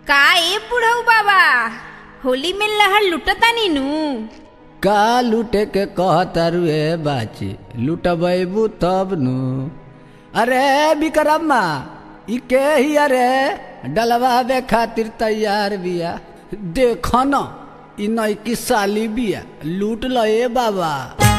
का ए बुढ़ऊ बाबा होली में लहर लुटतानी नु का लूटे के कहतारू बाची लुटबू तब नु। अरे विक्रम्मा ई के ही अरे डलवावे खातिर तैयार बिया। देख न ई नई साली बिया लूट ल ए बाबा।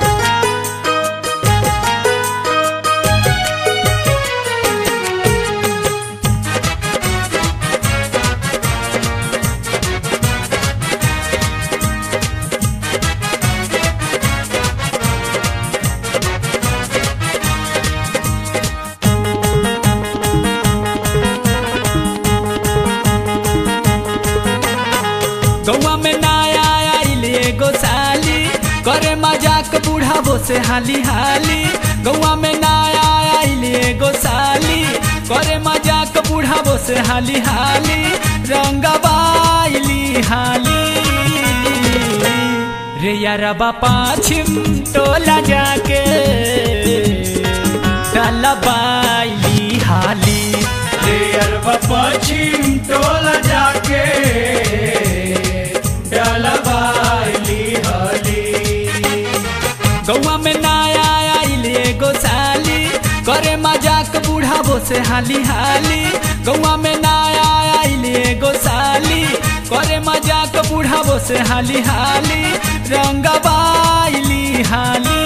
गौवा में नया आइल एगो साली करे मजाक बुढ़ाबो से हाली हाली। गौवा में नया आइल एगो साली करे मजाक बुढ़ाबो से हाली हाली। रंगबाइली हाली रे यारबा पाछिम टोला जाके डलबाइली हाली। रे यारबा पाछिम टोला जाके गौवा में नया आइल एगो साली करे मजाक बुढ़ाबो से हाली हाली। गौवा में नया आइल एगो साली करे मजाक बुढ़ाबो से हाली हाली। रंगबाइली हाली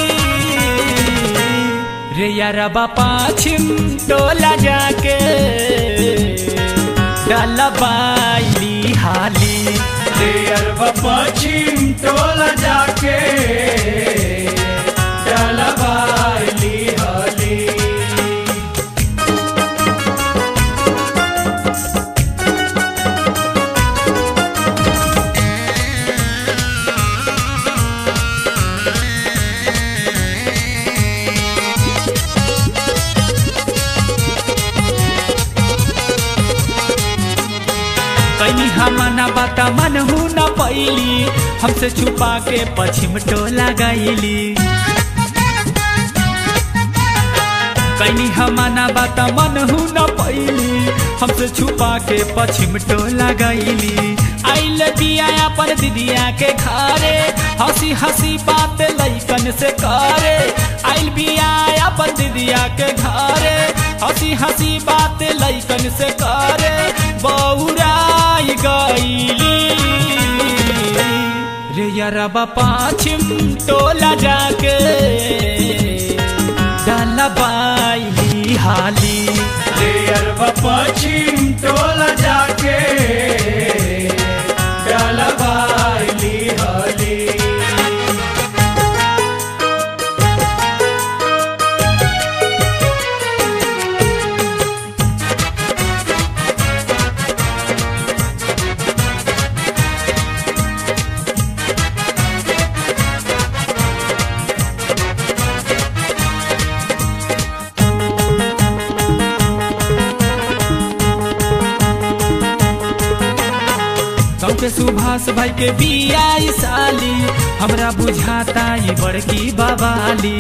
रे यारबा पाछिम टोला जाके डलबाइली हाली। रे यारबा पाछिम टोला जाके डलबाइली हाली। कहीं हमना बाता मन हूँ न पैली हमसे छुपा के पश्चिम टोला गईली। कहीं हमना बाता मन हूँ न पैली हमसे छुपा के पश्चिम टोला गईली। आइल बिया अपन दीदिया के घरे हंसी हंसी बात लइकन से करे। आइल बिया अपन दीदिया के घरे हंसी हंसी बात लइकन से करे। बौराई गईली रे यारबा पाछिम टोला जाके डलबाइली हाली। रे यारबा पाछिम टोला जाके डलबाइली हाली। गाँव के सुभाष भाई के बिया साली हमरा बुझाता ये बड़की बाबाली।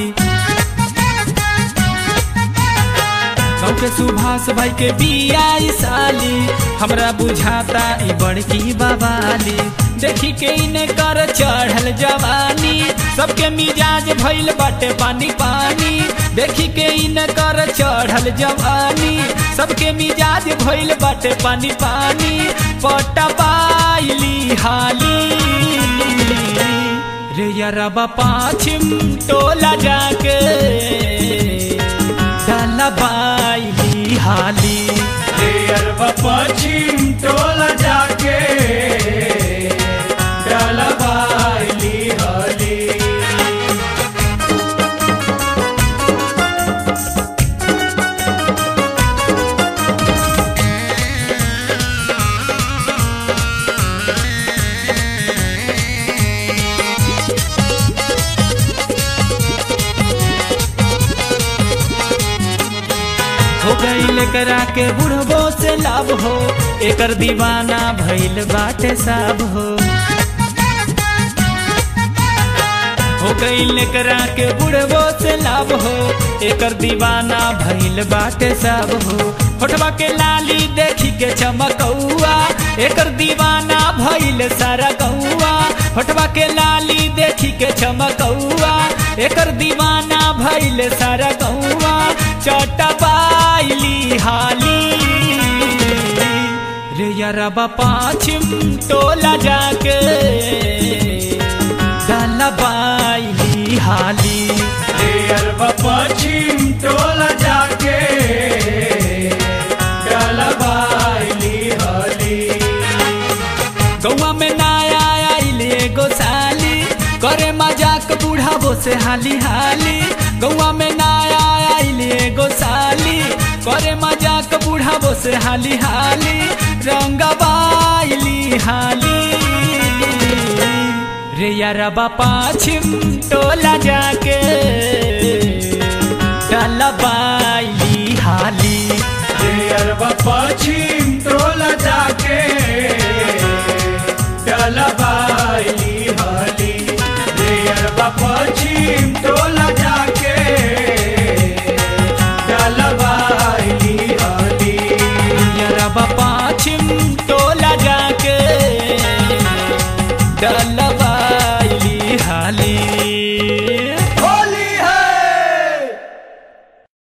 गाँव के सुभाष भाई के बिया साली हमरा बुझाता ये बड़की बाबाली। देखी के इने कर चढ़ल जवानी सबके मिजाज भइल बाटे पानी पानी। देखी के इने कर चढ़ल जवानी सबके मिजाज भइल बाटे पानी पानी। पटबाइली हाली रे यारबा पाछिम टोला जाके डलबाइली हाली। रे यारबा पाछिम टोला जाके डलबाइली हाली। हो गईल करा के बुढ़बो से लाभ हो एकर दीवाना भइल बाटे सब हो। हो गईल करा के बुढ़बो से लाभ हो एकर दीवाना भइल बाटे सब हो। होठवा के लाली देखी के चमकौआ एकर दीवाना भइल सारा गौआ होठवा के लाली देखी के चमकौआ एकर दीवाना भइल सारा गौआ चटबाइली हाली रे यारबा पाछिम टोला जाके डलबाइली हाली रे अरबा पश्चिम टोला जाके डलबाइली हाली गौआ में नया आइले एगो साली करे मजाक बुढ़ाबो से हाली हाली गौआ में नया आइले एगो साली करे मजाक बुढ़ाबो से हाली हाली रंगबाइली हाली रे यारबा पाछिम टोला जाके डलबाइली हाली रे अरबा पश्चिम टोला जाके डलबाइली हाली रे अरबा पश्चिम टोला जाके डलबाइली हाली यारबा पाछिम टोला जाके डलबाइली हाली